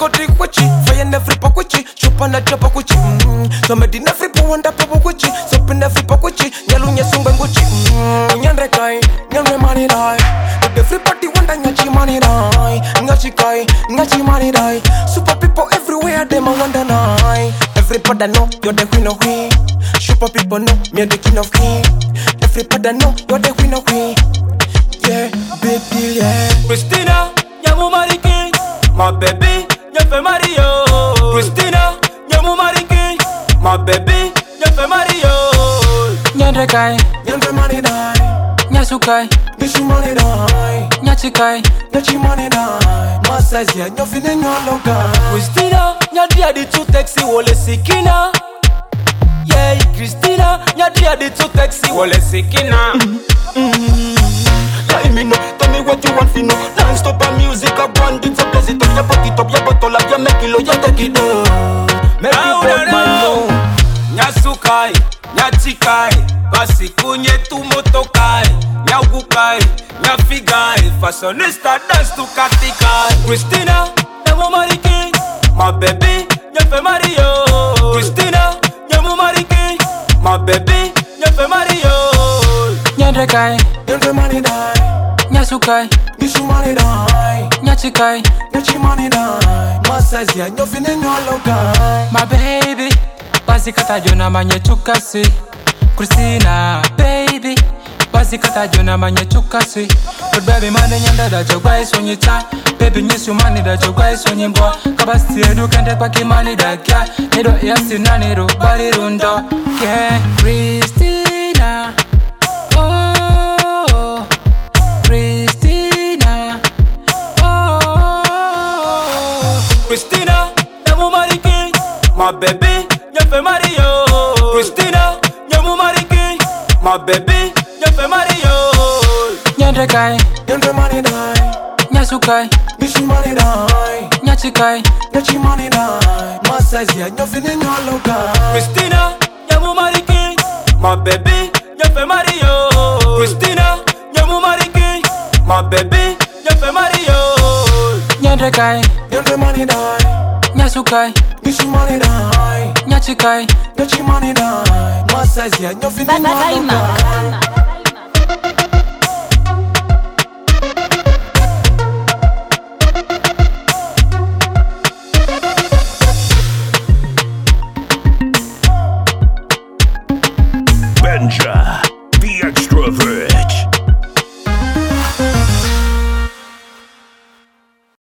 trick kuchi, fire never pakuchi, chupa na chapa kuchi. So me di never po wanda papu kuchi, so pe never pakuchi, nyalu nyesumba nguchi. Nyanre kai, nyanre mani dai. Everybody wanda nyachi mani dai, nyachi kai, nyachi mani dai. Super people everywhere, them a wonder nai. Everybody know you're the queen of queen. Super people know me the king of king. Everybody know you're the queen of queen. Yeah, baby, yeah. Christina, nyamu mariki, my baby, nyafe Mario. Christina, nyamu mariki, my baby, nyafe Mario. Nyandre kai, Nyandre mani dai, nyasukai, nishu mani dai, nyachikai, nyachi mani dai. Masazia nyofine nyologa. Christina, nyadia di too sexy, wole sikina. Yeah, Christina, nyadia di too sexy, wole sikina. Let me know, tell me what you want to know. Non-stop on music, I brand it up, bless it up, you put it up, you bottle up, you make it low, you take it down. Make it pop my low. Nyasukai, nyachikai, basi kunye tu motokai, nyagukai, nyafigai, fashionista dance to katikai. Christina, nyamu mariki, my baby, nyafe Mario. Christina, nyamu mariki, my baby, nyafe Mario. nyandre kai, Nyandre mani dai, nyasukai, nishu mani dai, nyachikai, nyachi mani dai. Masazia nyofine nyologa. my baby, basi kata jona manye chukasi. Christina, baby, basi kata jona manye chukasi. But baby mane nyanda da jogwa isonyi cha. Baby nyisu mani da jogwa isonyi mbo. Kabasti edu kende kwa kimani da kya. Nido yasi na nido bari rundo. Yeah, Christina, oh, Christina, oh. Christina, nyamu mariki, my baby, nyafe Mario. Christina, nyamu mariki, my baby, nyafe Mario. Nyandre kai, Nyandre mani dai, nyasukai, nishu mani dai, nyachikai, nyachi mani dai. Masazia nyofine nyologa. Christina, nyamu mariki, my baby, nyafe Mario. Christina, nyamu mariki, my baby, nyafe Mario. nyandre kai, Nyandre mani dai, nyasukai, nishu mani dai, nyachikai, nyachi mani dai. Masazia nyofine nyologa. Benja.